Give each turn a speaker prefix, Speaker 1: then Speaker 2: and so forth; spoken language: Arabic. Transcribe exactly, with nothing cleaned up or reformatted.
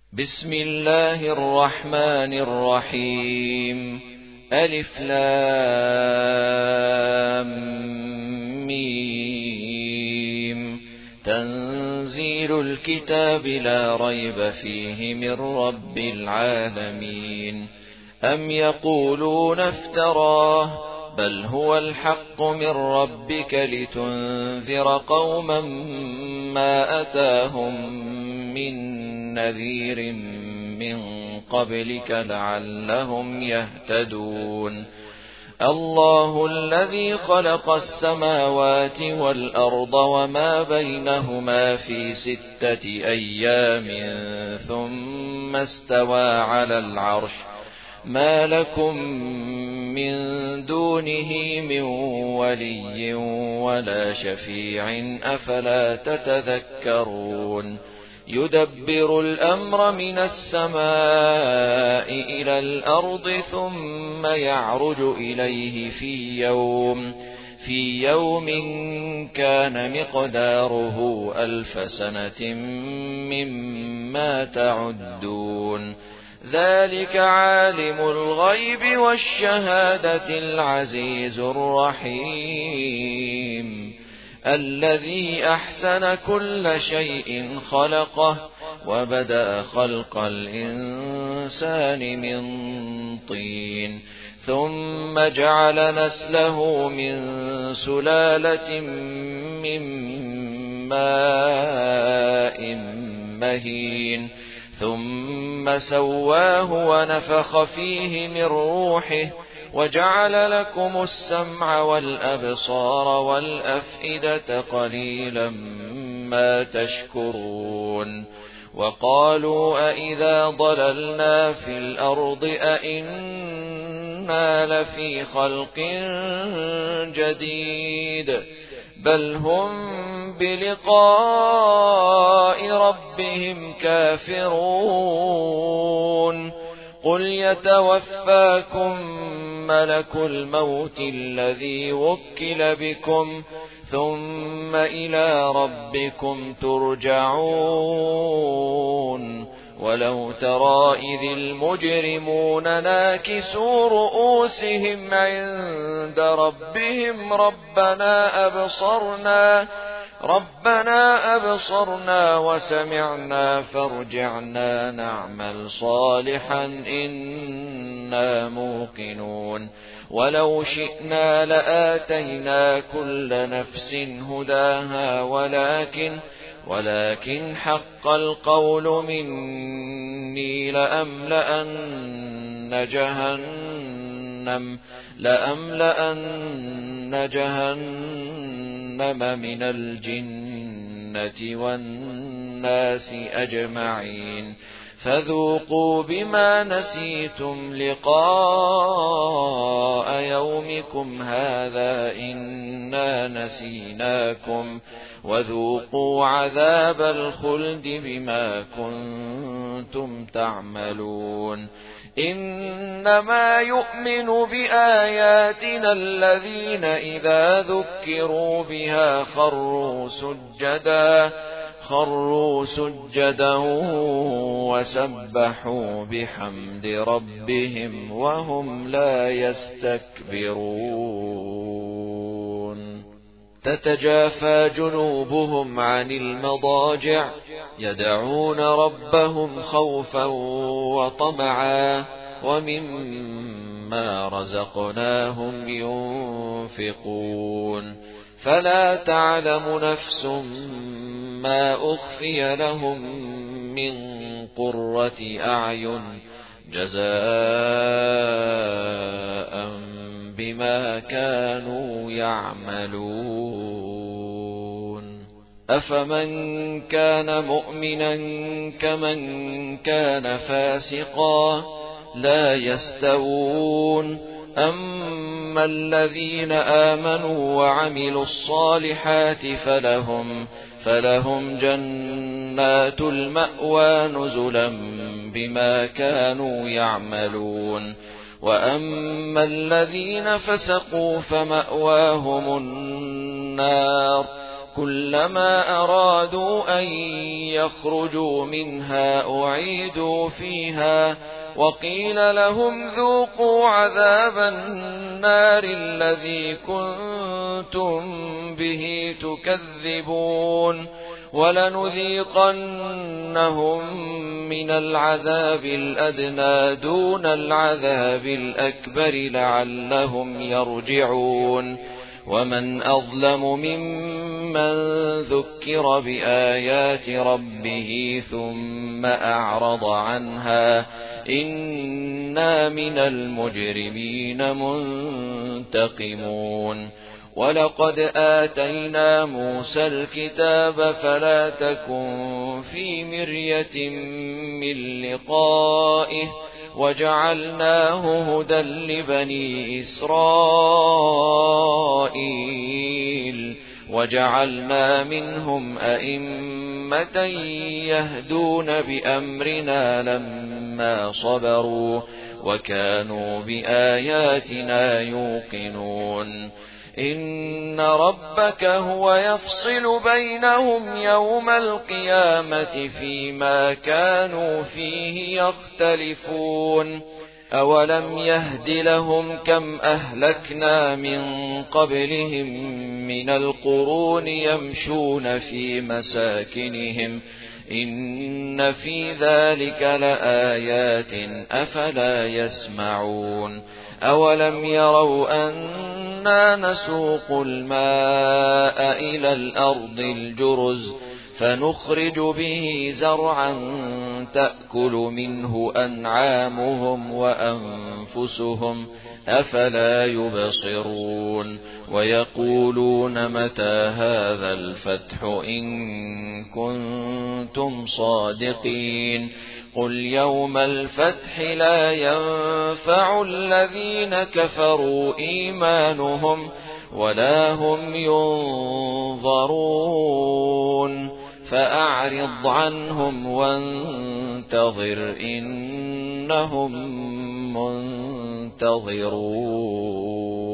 Speaker 1: بسم الله الرحمن الرحيم. ألف لام ميم. تنزيل الكتاب لا ريب فيه من رب العالمين. أم يقولون افتراه بل هو الحق من ربك لتنذر قوما ما أتاهم من نذير من قبلك لعلهم يهتدون. الله الذي خلق السماوات والأرض وما بينهما في ستة أيام ثم استوى على العرش ما لكم من دونه من ولي ولا شفيع أفلا تتذكرون. يدبر الأمر من السماء إلى الأرض ثم يعرج إليه في يوم في يوم كان مقداره ألف سنة مما تعدون. ذلك عالم الغيب والشهادة العزيز الرحيم. الذي أحسن كل شيء خلقه وبدأ خلق الإنسان من طين ثم جعل نسله من سلالة من ماء مهين ثم سواه ونفخ فيه من روحه وجعل لكم السمع والأبصار والأفئدة قليلا ما تشكرون. وقالوا أئذا ضللنا في الأرض أئنا لفي خلق جديد بل هم بلقاء ربهم كافرون. قل يتوفاكم ملك الموت الذي وكل بكم ثم إلى ربكم ترجعون. ولو ترى إذ المجرمون ناكسوا رؤوسهم عند ربهم ربنا أبصرنا ربنا أبصرنا وسمعنا فارجعنا نعمل صالحا إنا موقنون. ولو شئنا لآتينا كل نفس هداها ولكن ولكن حق القول مني لأملأن جهنم لأملأن جهنم من الجنة والناس أجمعين. فذوقوا بما نسيتم لقاء يومكم هذا إنا نسيناكم وذوقوا عذاب الخلد بما كنتم تعملون. إنما يؤمن بآياتنا الذين إذا ذكروا بها خروا سجدا خروا سجدا وسبحوا بحمد ربهم وهم لا يستكبرون. تتجافى جنوبهم عن المضاجع يدعون ربهم خوفا وطمعا ومما رزقناهم ينفقون. فلا تعلم نفس ما أخفي لهم من قرة أعين جزاء بما كانوا يعملون. أفمن كان مؤمنا كمن كان فاسقا لا يستوون. أما الذين آمنوا وعملوا الصالحات فلهم فلهم جنات المأوى نزلا بما كانوا يعملون. وأما الذين فسقوا فمأواهم النار كلما أرادوا أن يخرجوا منها أعيدوا فيها وقيل لهم ذوقوا عذاب النار الذي كنتم به تكذبون ولنذيقنهم من العذاب الأدنى دون العذاب الأكبر لعلهم يرجعون ومن أظلم ممن ذكر بآيات ربه ثم أعرض عنها إنا من المجرمين منتقمون ولقد آتينا موسى الكتاب فلا تكن في مرية من لقائه وجعلناه هدى لبني إسرائيل وجعلنا منهم أئمة يهدون بأمرنا لما صبروا وكانوا بآياتنا يوقنون إن ربك هو يفصل بينهم يوم القيامة فيما كانوا فيه يختلفون أولم يهد لهم كم أهلكنا من قبلهم من القرون يمشون في مساكنهم إن في ذلك لآيات أفلا يسمعون أولم يروا أنا نسوق الماء إلى الأرض الجرز فنخرج به زرعا تأكل منه أنعامهم وأنفسهم أفلا يبصرون ويقولون متى هذا الفتح إن كنتم صادقين قل يوم الفتح لا ينفع الذين كفروا إيمانهم ولا هم ينظرون فأعرض عنهم وانتظر إنهم منتظرون.